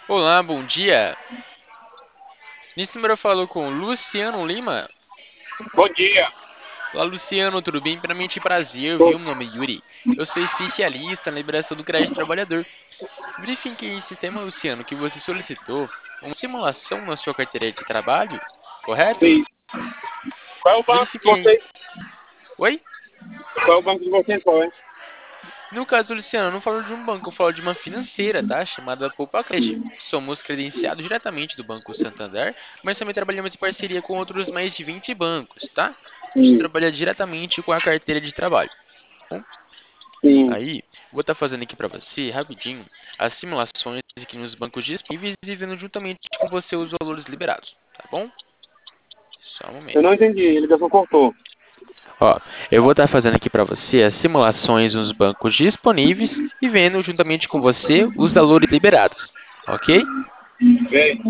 Olá, bom dia. Nesse número eu falo com Luciano Lima. Bom dia. Olá, Luciano, tudo bem? Primeiramente, prazer, Tô- viu? Meu nome é Yuri. Eu sou especialista na liberação do crédito trabalhador. Verifiquei em sistema, Luciano, que você solicitou uma simulação na sua carteira de trabalho, correto? Sim. Qual é o banco de Verifiquei. vocês? Oi? Qual é o banco de vocês, qual é? No caso, Luciano, eu não falo de um banco, eu falo de uma financeira, tá? Chamada Poupa Cash. Somos credenciados diretamente do Banco Santander, mas também trabalhamos em parceria com outros mais de 20 bancos, tá? A gente Sim, trabalha diretamente com a carteira de trabalho. Bom, sim. aí, vou estar fazendo aqui para você, rapidinho, as simulações aqui nos bancos disponíveis e vendo juntamente com você os valores liberados, tá bom? Só um Eu não momento. entendi, a ligação cortou. Ó, eu vou estar fazendo aqui para você as simulações nos bancos disponíveis e vendo juntamente com você os valores liberados, ok? Bem,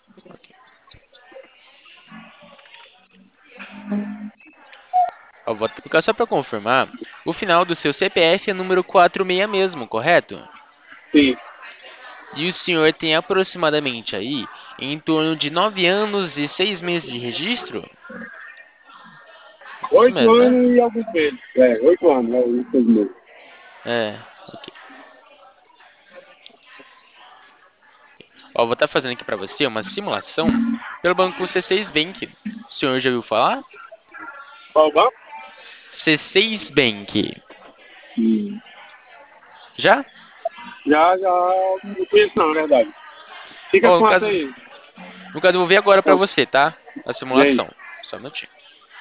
Ó, vou colocar só para confirmar, o final do seu CPF é número 46 mesmo, correto? sim. E o senhor tem aproximadamente aí em torno de 9 anos e 6 meses de registro? Isso 8 mesmo, né? anos e alguns meses. 8 anos, isso mesmo. É, ok. Ó, vou estar fazendo aqui para você uma simulação pelo banco C6 Bank. O senhor já ouviu falar? Qual o banco? C6 Bank. Sim. Já? Já, não conheço não, na verdade. Fica Ó, quanto aí? no caso eu vou ver agora para Não, você, tá? A bem. simulação. Só um minutinho.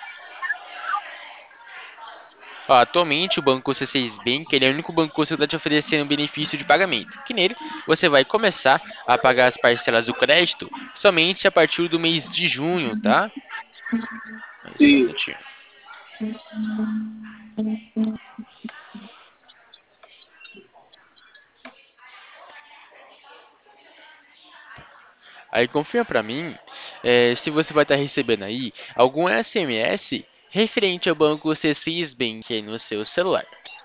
Ó, atualmente o Banco C6 Bank, ele é o único banco que está te oferecendo benefício de pagamento. Que nele você vai começar a pagar as parcelas do crédito somente a partir do mês de junho, tá? Aí só um Sim. minutinho. Aí confirma pra mim se você vai estar recebendo aí algum SMS referente ao banco C6 Bank aí no seu celular.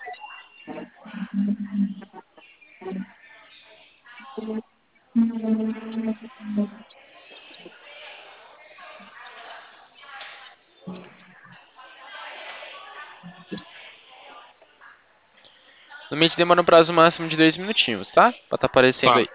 Normalmente demora um prazo máximo de 2 minutinhos, tá? Pra tá aparecendo Tá. aí.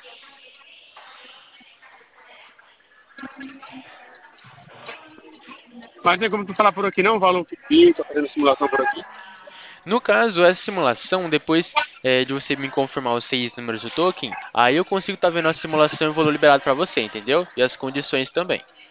Mas tem como tu falar por aqui não? O valor que fica, fazendo simulação por aqui? No caso, essa simulação, depois de você me confirmar os 6 números do token, aí eu consigo estar vendo a simulação e o valor liberado para você, entendeu? E as condições também.